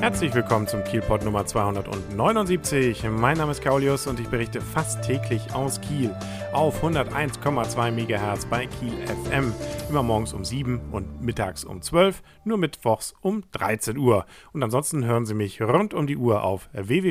Herzlich willkommen zum Kielpot Nummer 279. Mein Name ist Kaulius und ich berichte fast täglich aus Kiel auf 101,2 MHz bei Kiel FM. Immer morgens um 7 und mittags um 12, nur mittwochs um 13 Uhr. Und ansonsten hören Sie mich rund um die Uhr auf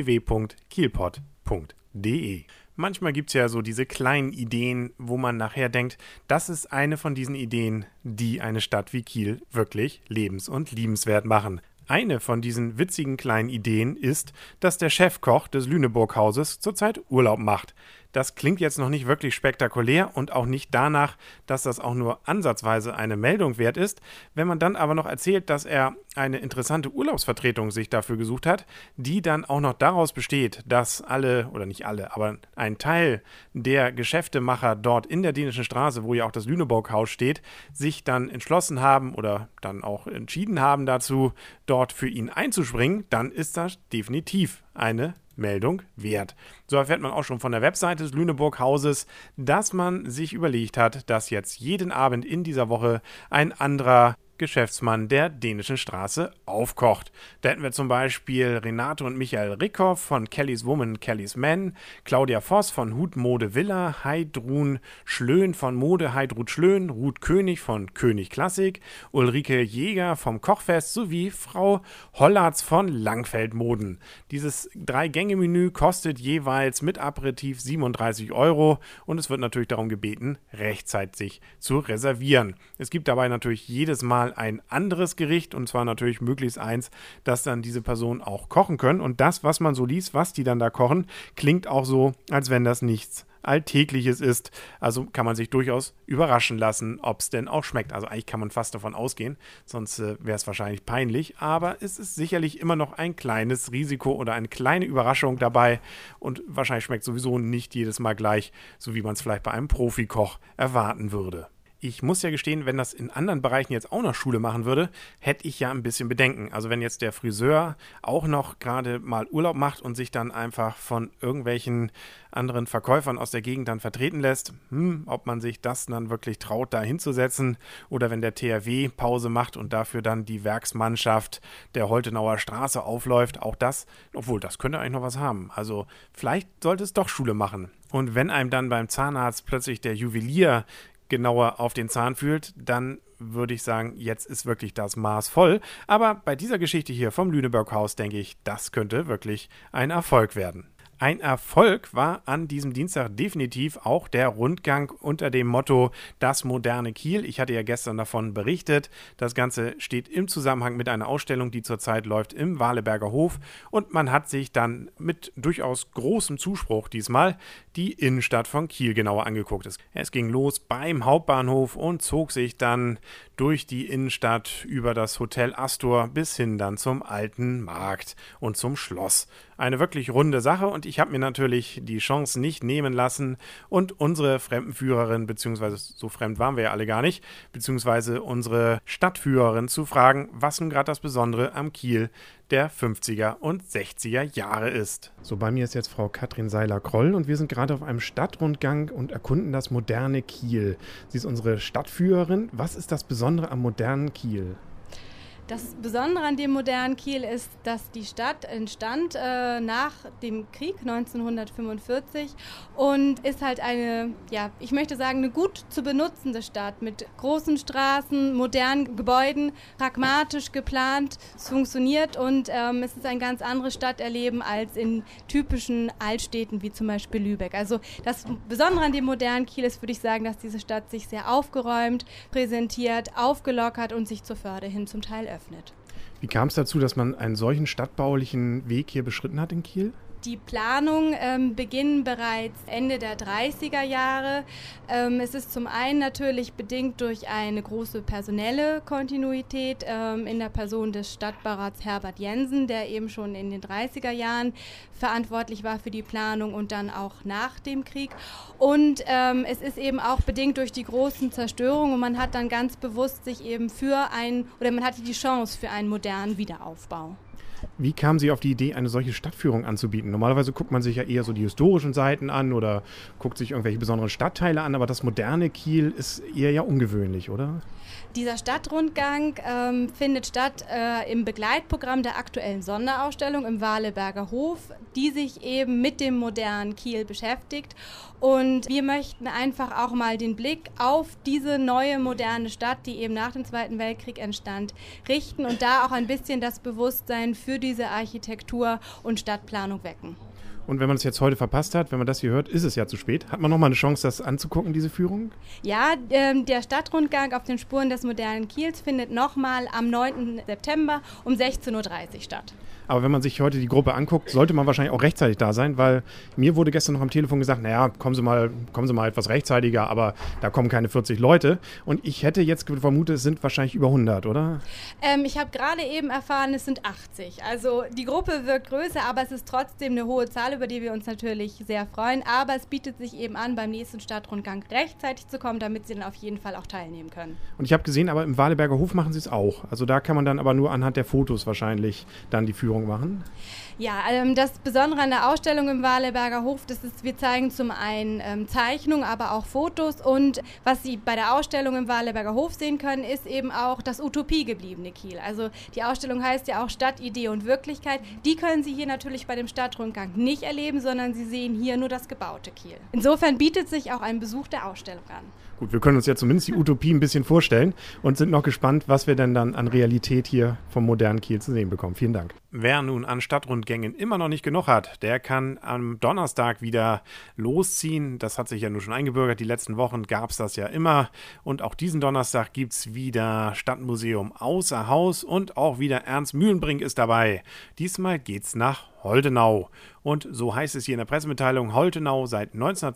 www.kielpot.de. Manchmal gibt es ja so diese kleinen Ideen, wo man nachher denkt, das ist eine von diesen Ideen, die eine Stadt wie Kiel wirklich lebens- und liebenswert machen. Eine von diesen witzigen kleinen Ideen ist, dass der Chefkoch des Lüneburg-Hauses zurzeit Urlaub macht. Das klingt jetzt noch nicht wirklich spektakulär und auch nicht danach, dass das auch nur ansatzweise eine Meldung wert ist. Wenn man dann aber noch erzählt, dass er eine interessante Urlaubsvertretung sich dafür gesucht hat, die dann auch noch daraus besteht, dass alle, oder nicht alle, aber ein Teil der Geschäftemacher dort in der Dänischen Straße, wo ja auch das Lüneburg-Haus steht, sich dann entschlossen haben oder dann auch entschieden haben dazu, dort für ihn einzuspringen, dann ist das definitiv eine Meldung wert. So erfährt man auch schon von der Webseite des Lüneburg-Hauses, dass man sich überlegt hat, dass jetzt jeden Abend in dieser Woche ein anderer Geschäftsmann der Dänischen Straße aufkocht. Da hätten wir zum Beispiel Renate und Michael Rickhoff von Kelly's Woman, Kelly's Men, Claudia Voss von Hut Mode Villa, Heidrun Schlön von Mode Heidrun Schlön, Ruth König von König Klassik, Ulrike Jäger vom Kochfest sowie Frau Hollatz von Langfeld Moden. Dieses 3-Gänge-Menü kostet jeweils mit Aperitif 37 € und es wird natürlich darum gebeten, rechtzeitig zu reservieren. Es gibt dabei natürlich jedes Mal ein anderes Gericht und zwar natürlich möglichst eins, das dann diese Personen auch kochen können. Und das, was man so liest, was die dann da kochen, klingt auch so, als wenn das nichts Alltägliches ist. Also kann man sich durchaus überraschen lassen, ob es denn auch schmeckt. Also eigentlich kann man fast davon ausgehen, sonst wäre es wahrscheinlich peinlich. Aber es ist sicherlich immer noch ein kleines Risiko oder eine kleine Überraschung dabei. Und wahrscheinlich schmeckt sowieso nicht jedes Mal gleich, so wie man es vielleicht bei einem Profikoch erwarten würde. Ich muss ja gestehen, wenn das in anderen Bereichen jetzt auch noch Schule machen würde, hätte ich ja ein bisschen Bedenken. Also wenn jetzt der Friseur auch noch gerade mal Urlaub macht und sich dann einfach von irgendwelchen anderen Verkäufern aus der Gegend dann vertreten lässt, ob man sich das dann wirklich traut, da hinzusetzen, oder wenn der THW Pause macht und dafür dann die Werksmannschaft der Holtenauer Straße aufläuft, auch das, obwohl das könnte eigentlich noch was haben. Also vielleicht sollte es doch Schule machen. Und wenn einem dann beim Zahnarzt plötzlich der Juwelier genauer auf den Zahn fühlt, dann würde ich sagen, jetzt ist wirklich das Maß voll. Aber bei dieser Geschichte hier vom Lüneburg-Haus denke ich, das könnte wirklich ein Erfolg werden. Ein Erfolg war an diesem Dienstag definitiv auch der Rundgang unter dem Motto Das moderne Kiel. Ich hatte ja gestern davon berichtet. Das Ganze steht im Zusammenhang mit einer Ausstellung, die zurzeit läuft im Waleberger Hof. Und man hat sich dann mit durchaus großem Zuspruch diesmal die Innenstadt von Kiel genauer angeguckt. Es ging los beim Hauptbahnhof und zog sich dann durch die Innenstadt über das Hotel Astor bis hin dann zum Alten Markt und zum Schloss. Eine wirklich runde Sache und ich habe mir natürlich die Chance nicht nehmen lassen und unsere Fremdenführerin, beziehungsweise so fremd waren wir ja alle gar nicht, beziehungsweise unsere Stadtführerin zu fragen, was nun gerade das Besondere am Kiel der 50er und 60er Jahre ist. So, bei mir ist jetzt Frau Katrin Seiler-Kroll und wir sind gerade auf einem Stadtrundgang und erkunden das moderne Kiel. Sie ist unsere Stadtführerin. Was ist das Besondere am modernen Kiel? Das Besondere an dem modernen Kiel ist, dass die Stadt entstand nach dem Krieg 1945 und ist halt eine, ja, ich möchte sagen, eine gut zu benutzende Stadt mit großen Straßen, modernen Gebäuden, pragmatisch geplant. Es funktioniert und es ist ein ganz anderes Stadterleben als in typischen Altstädten wie zum Beispiel Lübeck. Also das Besondere an dem modernen Kiel ist, würde ich sagen, dass diese Stadt sich sehr aufgeräumt präsentiert, aufgelockert und sich zur Förde hin zum Teil öffnet. Wie kam es dazu, dass man einen solchen stadtbaulichen Weg hier beschritten hat in Kiel? Die Planung beginnt bereits Ende der 30er Jahre. Es ist zum einen natürlich bedingt durch eine große personelle Kontinuität in der Person des Stadtbaurats Herbert Jensen, der eben schon in den 30er Jahren verantwortlich war für die Planung und dann auch nach dem Krieg. Und es ist eben auch bedingt durch die großen Zerstörungen und man hat dann ganz bewusst sich eben man hatte die Chance für einen modernen Wiederaufbau. Wie kamen Sie auf die Idee, eine solche Stadtführung anzubieten? Normalerweise guckt man sich ja eher so die historischen Seiten an oder guckt sich irgendwelche besonderen Stadtteile an, aber das moderne Kiel ist eher ja ungewöhnlich, oder? Dieser Stadtrundgang findet statt im Begleitprogramm der aktuellen Sonderausstellung im Waleberger Hof, die sich eben mit dem modernen Kiel beschäftigt. Und wir möchten einfach auch mal den Blick auf diese neue moderne Stadt, die eben nach dem Zweiten Weltkrieg entstand, richten und da auch ein bisschen das Bewusstsein für diese Architektur und Stadtplanung wecken. Und wenn man es jetzt heute verpasst hat, wenn man das hier hört, ist es ja zu spät. Hat man nochmal eine Chance, das anzugucken, diese Führung? Ja, der Stadtrundgang auf den Spuren des modernen Kiels findet nochmal am 9. September um 16:30 Uhr statt. Aber wenn man sich heute die Gruppe anguckt, sollte man wahrscheinlich auch rechtzeitig da sein, weil mir wurde gestern noch am Telefon gesagt, naja, kommen Sie mal etwas rechtzeitiger, aber da kommen keine 40 Leute. Und ich hätte jetzt vermutet, es sind wahrscheinlich über 100, oder? Ich habe gerade eben erfahren, es sind 80. Also die Gruppe wirkt größer, aber es ist trotzdem eine hohe Zahl, über die wir uns natürlich sehr freuen. Aber es bietet sich eben an, beim nächsten Stadtrundgang rechtzeitig zu kommen, damit Sie dann auf jeden Fall auch teilnehmen können. Und ich habe gesehen, aber im Waleberger Hof machen Sie es auch. Also da kann man dann aber nur anhand der Fotos wahrscheinlich dann die Führung machen. Ja, das Besondere an der Ausstellung im Waleberger Hof, das ist, wir zeigen zum einen Zeichnungen, aber auch Fotos. Und was Sie bei der Ausstellung im Waleberger Hof sehen können, ist eben auch das utopiegebliebene Kiel. Also die Ausstellung heißt ja auch Stadt, Idee und Wirklichkeit. Die können Sie hier natürlich bei dem Stadtrundgang nicht erleben, sondern Sie sehen hier nur das gebaute Kiel. Insofern bietet sich auch ein Besuch der Ausstellung an. Gut, wir können uns ja zumindest die Utopie ein bisschen vorstellen und sind noch gespannt, was wir denn dann an Realität hier vom modernen Kiel zu sehen bekommen. Vielen Dank. Wer nun an Stadtrundgängen immer noch nicht genug hat, der kann am Donnerstag wieder losziehen. Das hat sich ja nur schon eingebürgert. Die letzten Wochen gab es das ja immer. Und auch diesen Donnerstag gibt es wieder Stadtmuseum außer Haus und auch wieder Ernst Mühlenbrink ist dabei. Diesmal geht's nach Holtenau. Und so heißt es hier in der Pressemitteilung, Holtenau seit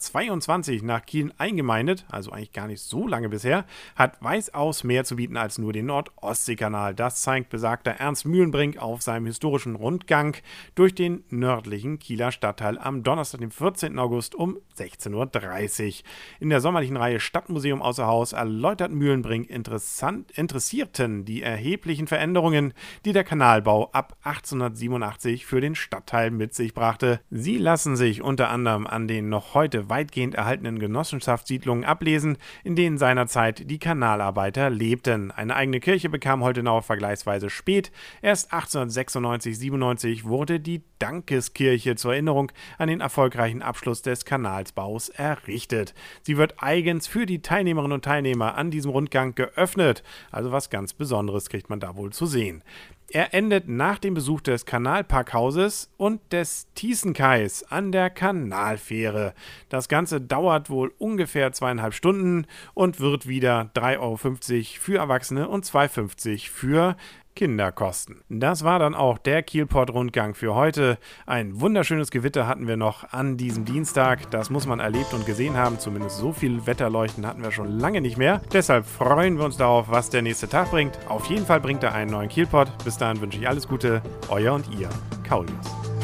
1922 nach Kiel eingemeindet, also eigentlich gar nicht so lange bisher, hat weitaus mehr zu bieten als nur den Nord-Ostsee-Kanal. Das zeigt besagter Ernst Mühlenbrink auf seinem historischen Rundgang durch den nördlichen Kieler Stadtteil am Donnerstag, dem 14. August um 16:30 Uhr. In der sommerlichen Reihe Stadtmuseum außer Haus erläutert Mühlenbrink Interessierten die erheblichen Veränderungen, die der Kanalbau ab 1887 für den Stadtteil mit sich brachte. Sie lassen sich unter anderem an den noch heute weitgehend erhaltenen Genossenschaftssiedlungen ablesen, in denen seinerzeit die Kanalarbeiter lebten. Eine eigene Kirche bekam Holtenau vergleichsweise spät. Erst 1896/97 wurde die Dankeskirche zur Erinnerung an den erfolgreichen Abschluss des Kanalsbaus errichtet. Sie wird eigens für die Teilnehmerinnen und Teilnehmer an diesem Rundgang geöffnet. Also was ganz Besonderes kriegt man da wohl zu sehen. Er endet nach dem Besuch des Kanalparkhauses und des Thiesenkais an der Kanalfähre. Das Ganze dauert wohl ungefähr 2,5 Stunden und wird wieder 3,50 € für Erwachsene und 2,50 € für Kinder kosten. Das war dann auch der Kielport-Rundgang für heute. Ein wunderschönes Gewitter hatten wir noch an diesem Dienstag. Das muss man erlebt und gesehen haben. Zumindest so viel Wetterleuchten hatten wir schon lange nicht mehr. Deshalb freuen wir uns darauf, was der nächste Tag bringt. Auf jeden Fall bringt er einen neuen Kielport. Bis dahin wünsche ich alles Gute. Euer und ihr, Kaulius.